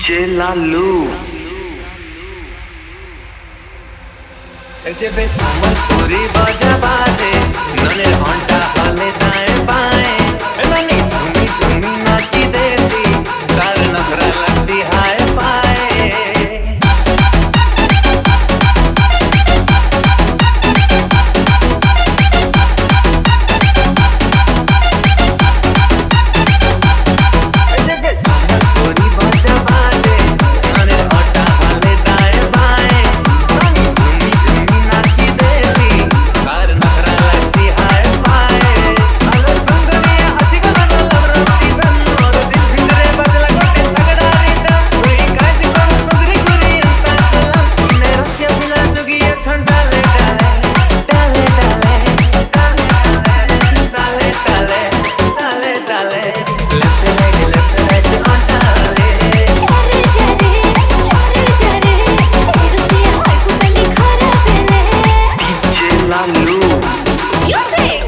Lalu जेबे सम्बलपुरी बजा बाजे नने घंटा हले दाएं बाएं नने झूमी झूमी नाची देसी तार नखरा लगती हाय पाए जेबे सम्बलपुरी बजा बाजे नने घंटा हले दाएं बाएं नने झूमी झूमी नाची देसी तार नखरा लगती हाय पाए अरे सुंदरिया हसी को लवरती सन्नो दिल भिंगरे बजला गोटे तगड़ा रिदम कोई काज को सुंदरी गुरी अंता सलाम ने रस्या बिला जोगिया ठंडा ले डाले डाले डाले डाले डाले डाले डाले डाले लेफ्ट राइट ऑन डाले चारे चारे रसिया हाय को पली खरा पेले Lalu म्यूजिक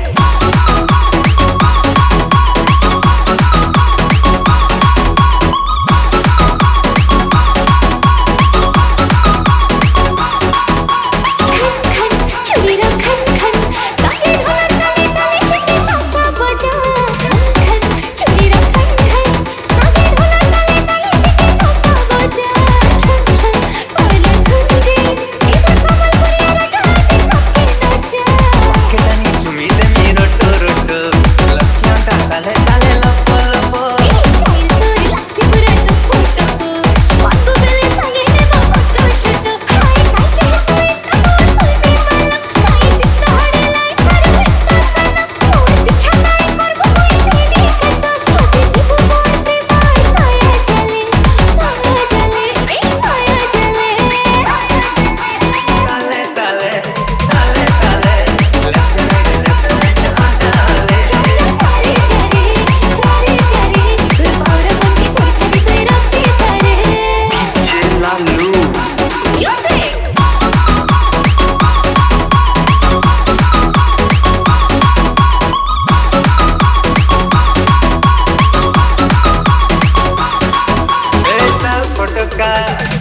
खन चुमीरा खन खन सागे ढोलक ताले ताले के लंबा बजा खन चुमीरा खन खन सागे ढोलक ताले ताले के लंबा बजा छन छन पहले झुमके इधर संबलपुरी रंगाची सबके नाचा के तनी चुमी दे मेरो टोरोटो लखियां ताले ताले लपो लपो स्टाइल तोरी लासी पूरा टप्पू टप्पू बातू बेले सागे ने मफका शट हाय काचे सोई तबो सलमी वाला साई जितना हड़े लाई पर बिता सनम मोर पीछा लाई पर कोई तेली कसम हसी दीपू मोर पे मार पाया चले ए पाया चले ताले ताले ताले ताले लेफ्ट राइट ऑन डाले चारे चारे तुर पावरा बनके कोई खड़ी कोई रखती तारे Lalu म्यूजिक eta fotoka